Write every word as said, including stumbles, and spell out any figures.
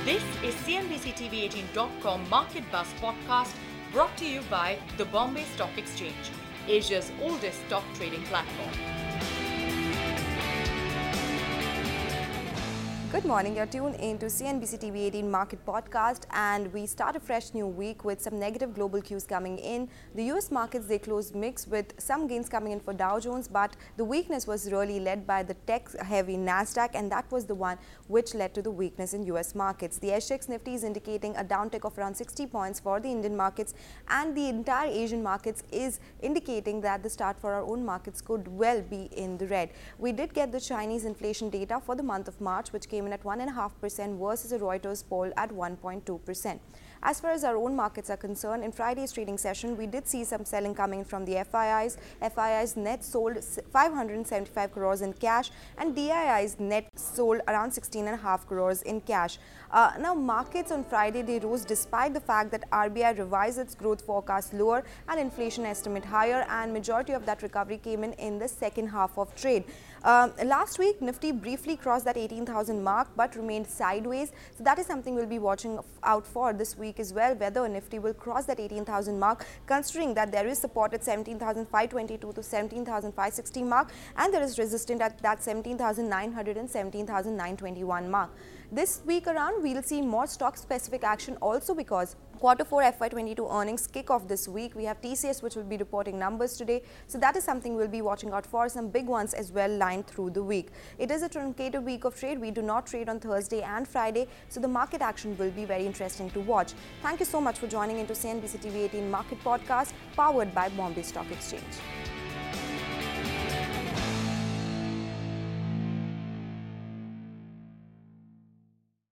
This is C N B C T V eighteen dot com Market Buzz podcast brought to you by the Bombay Stock Exchange, Asia's oldest stock trading platform. Good morning, you're tuned in to C N B C T V eighteen Market Podcast, and we start a fresh new week with some negative global cues coming in. The U S markets, they closed mixed with some gains coming in for Dow Jones, but the weakness was really led by the tech-heavy Nasdaq, and that was the one which led to the weakness in U S markets. The S G X Nifty is indicating a downtick of around sixty points for the Indian markets, and the entire Asian markets is indicating that the start for our own markets could well be in the red. We did get the Chinese inflation data for the month of March, which came in at one point five percent versus a Reuters poll at one point two percent. As far as our own markets are concerned, in Friday's trading session, we did see some selling coming from the F I Is. F I Is net sold five hundred seventy-five crores in cash, and D I Is net sold around sixteen and a half crores in cash. Uh, now, markets on Friday, they rose despite the fact that R B I revised its growth forecast lower and inflation estimate higher, and majority of that recovery came in in the second half of trade. Um, last week, Nifty briefly crossed that eighteen thousand mark but remained sideways. So that is something we'll be watching out for this week as well, whether Nifty will cross that eighteen thousand mark, considering that there is support at seventeen thousand five hundred twenty-two to seventeen thousand five hundred sixty mark, and there is resistance at that seventeen thousand nine hundred and seventeen thousand nine hundred twenty-one mark. This week around, we'll see more stock-specific action also because Quarter four F Y twenty-two earnings kick off this week. We have T C S, which will be reporting numbers today. So that is something we'll be watching out for. Some big ones as well lined through the week. It is a truncated week of trade. We do not trade on Thursday and Friday. So the market action will be very interesting to watch. Thank you so much for joining into C N B C T V eighteen Market Podcast, powered by Bombay Stock Exchange.